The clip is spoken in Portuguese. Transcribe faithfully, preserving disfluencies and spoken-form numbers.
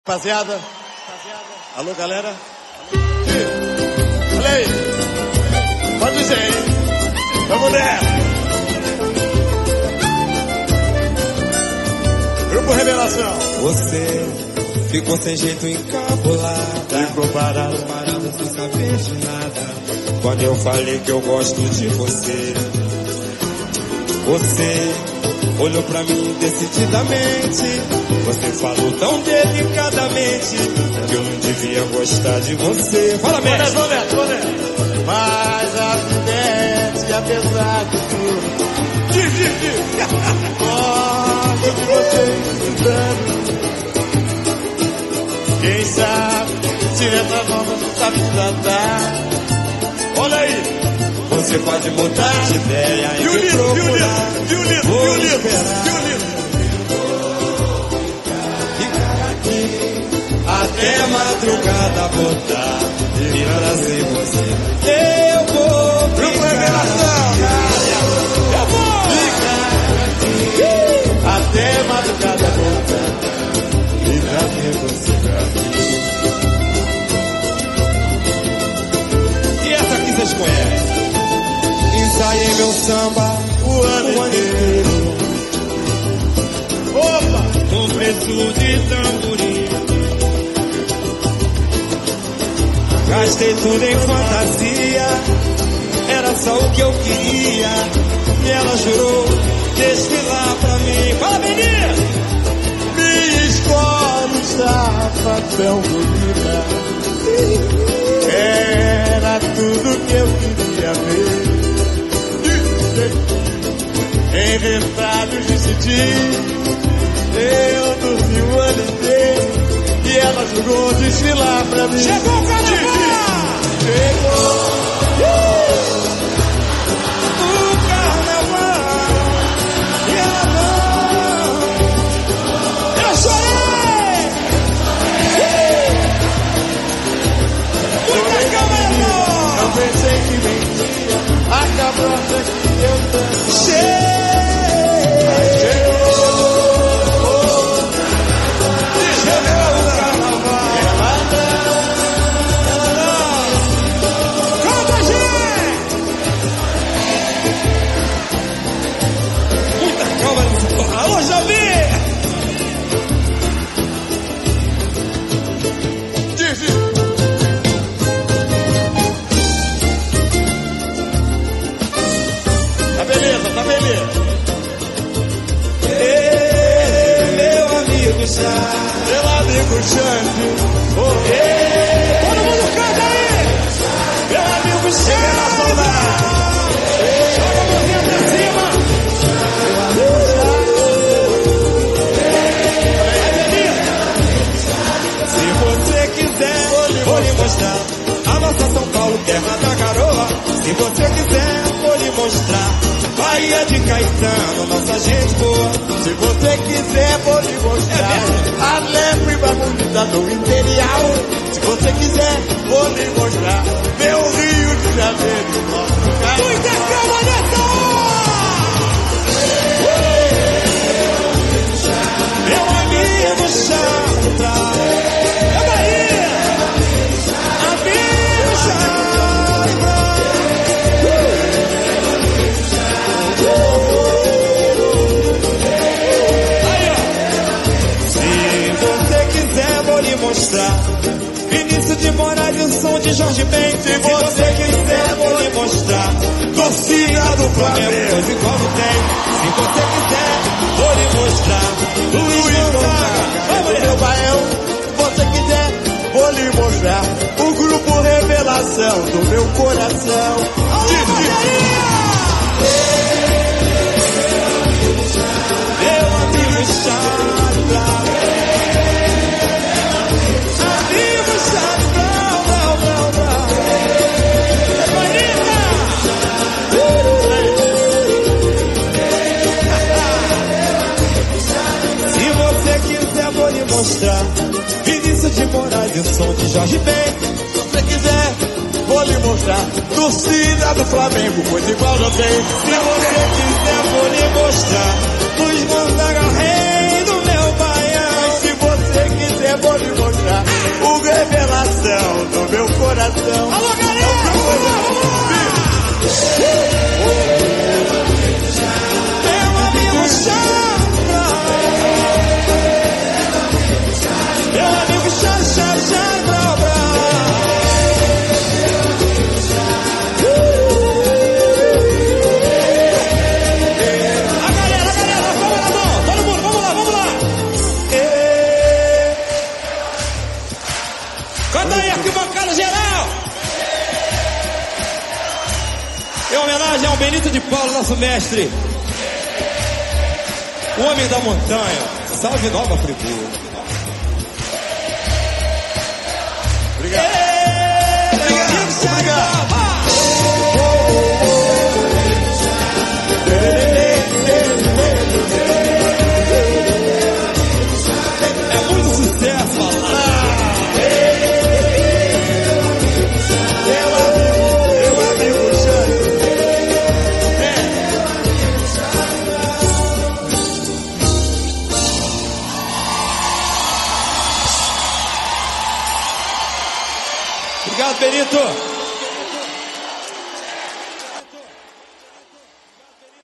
Rapaziada, alô galera, olha aí, pode dizer, hein? Vamos nessa. Grupo Revelação. Você ficou sem jeito encabulada, Ficou parado, parada sem saber de nada. Quando eu falei que eu gosto de você, você olhou pra mim decididamente. Você falou tão delicadamente que eu não devia gostar de você. Fala mesmo. Vamos nessa, vamos nessa. Mas acontece apesar de tudo. Diz, diz, diz. Gosto de você estudando. Quem sabe se nessa nova não sabe tratar. Olha aí. Você pode mudar de ideia e me procurar. Viu lindo, Vou viu lindo, esperar. viu lindo. Ficar aqui até madrugada voltar e trazer você. Eu vou Grupo Revelação. Eu vou Ficar aqui até madrugada voltar e trazer você pra mim. E essa aqui vocês conhecem. Ensaiei meu samba O ano inteiro. Opa! com preço de tamborim. Gastei tudo em fantasia, era só o que eu queria. E ela jurou desfilar pra mim. Fala, menina! Minha escola estava tão bonita. Era tudo que eu queria ver. Em retalhos de C D, eu dormi o ano inteiro e ela jogou desfilar pra mim. Chegou o carnaval! Chegou! O carnaval! E ela não! Eu chorei! Muita calma, Não pensei que mentia, acabou que eu tanto. Chegou! Alô, Javi! Diz, tá beleza, tá beleza. Ei, meu amigo Chá, Meu amigo Xande, oh, todo mundo canta aí! Meu amigo Chá, joga a mãozinha pra cima! Se você quiser, vou lhe mostrar a nossa São Paulo, terra da garoa. Se você quiser, vou lhe mostrar Bahia de Caetano, nossa gente boa. se você quiser, vou lhe mostrar a lembra bonita do interior. Se você quiser, vou lhe mostrar meu Rio de Janeiro. Muita calma nessa hora! Meu amigo Chandra, é Bahia! Amigo Chandra! Aí, ó! Se você quiser, vou lhe mostrar Vinícius de Moraes e o som de Jorge Ben. Se você quiser, vou lhe mostrar torcida do Flamengo, pois igual não tem. Se você quiser, vou lhe mostrar Luiz Gonzaga, vamos Meu baião, se você quiser, vou lhe mostrar o grupo Revelação do meu coração. Alô, bateria! Meu amigo Chandra, amigo Chandra, blá, blá, blá. Bonita! Se você quiser, vou lhe mostrar Vinícius de Moraes e o som de Jorge Ben. Se você quiser, vou lhe mostrar torcida do Flamengo, pois igual não tem. Se você quiser, vou lhe mostrar Luiz Gonzaga, rei do meu Baião. Se você quiser, vou lhe mostrar meu amigo Charlie, Charlie, Charlie Brown, Brown. A galera, a galera, palma na mão, todo mundo, vamos lá, vamos lá. E... Canta aí, arquibancada geral. Em homenagem ao Benito de Paulo, nosso mestre, o homem da montanha. Salve Nova Friburgo. Obrigado. É, obrigado. Obrigado. É muito sucesso, lá. Meu amigo, meu amigo Xande. Obrigado, Benito.